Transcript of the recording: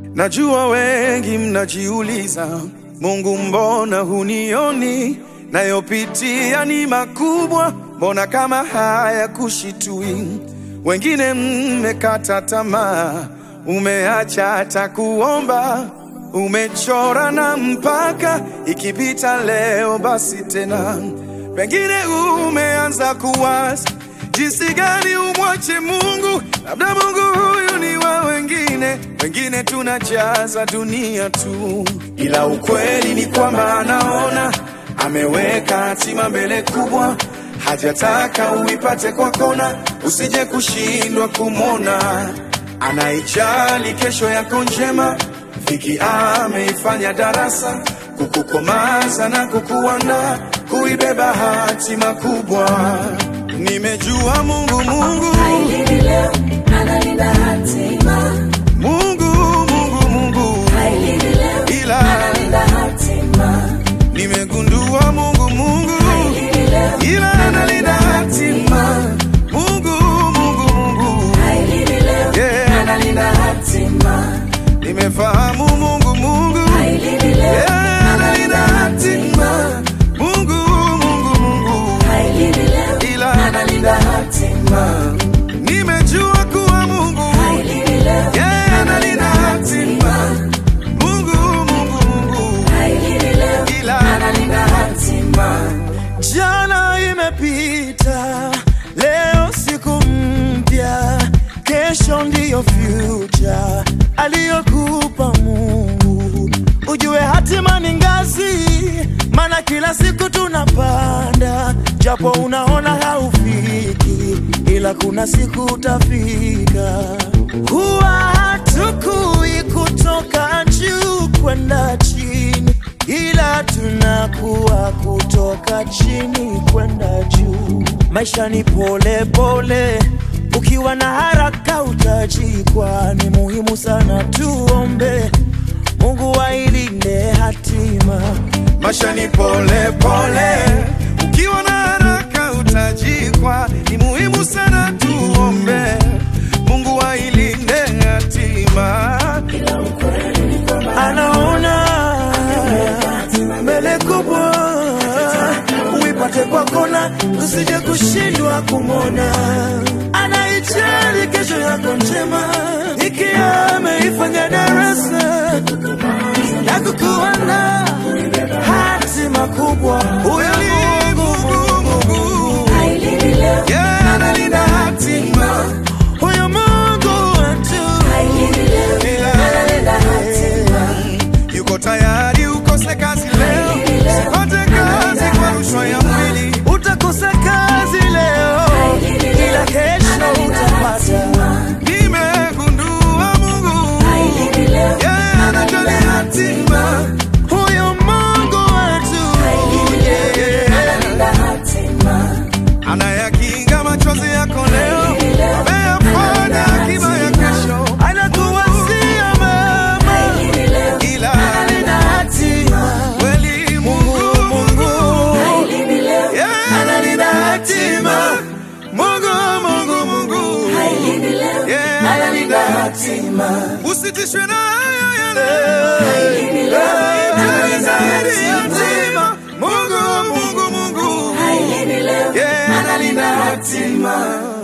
Najua wengi mnajiuliza, Mungu mbona hunioni? Nayopitia ni makubwa, mbona kama haya kushitui? Wengine mmekata tamaa, umeacha hata kuomba, umechora na mpaka ikipita leo basi tena. Pengine umeanza kuwaza jinsi gani umwache Mungu, labda Mungu huyu ni wa wengine. Wengine tunajaza dunia tu, ila ukweli ni kwamba anaona, ameweka hatima mbele kubwa, hajataka uipate kwa kona, usije kushindwa kumona. Anaijali kesho yako njema, Viki ameifanya darasa, kukukomaza na kukuandaa kuibeba hatima kubwa. Nimejua Mungu hailini leo, analinda hatima. Mungu hailini leo, ila analinda hatima. Nimegundua Mungu hailini leo, ila analinda hatima. Mungu hailini leo, yeah, analinda hatima. Nimefahamu Mungu hailini leo, yeah, analinda hatima. Mungu hailini leo, ila analinda hatima. Nimejua kuwa Mungu hailini leo, yeah, analinda hatima. Mungu hailini leo, ila analinda hatima. Jana imepita, leo siku mpya, kesho ndiyo future aliyokupa Mungu. Ujue hatima ni ngazi, maana kila siku tunapanda, japo unaona haufiki, ila kuna siku utafika. Huwa hatukui kutoka juu kwenda chini, ila tunakuwa kutoka chini kwenda juu. Maisha ni pole pole, ukiwa na haraka utajikwa. Ni muhimu sana tuombe Mungu ailinde hatima. Maisha ni pole pole, ukiwa na haraka utajikwa. Ni muhimu sana tuombe Mungu ailinde hatima. Anaona mbele kubwa, uipate kwa kona, usije kushindwa kumona. Anaijali kesho yako njema, ikiwa ameifanya darasa na kukuandaa hatima kubwa. Huyo ni Mungu hailini leo, yeah, analinda hatima. Huyo Mungu wetu hailini leo, analinda hatima. Yuko tayari ukose kazi leo, usipate kazi kwa rushwa ya mwili. Utakosa kazi leo, ila kesho utapata. Nimegundua Mungu hailini leo, yeah, anajali hatima. Huyo Mungu wetu hailini leo, analinda hatima. Anayakinga machozi yako leo, ameyafanya akiba ya kesho. Anakuwazia mama, ila analinda hatima. Kweli Mungu hailini leo, yeah, analinda hatima. Mungu hailini leo, yeah, analinda hatima. Usitishwe na hayo ya leo, hailini leo, analinda hatima. Mungu hailini leo, yeah, analinda hatima.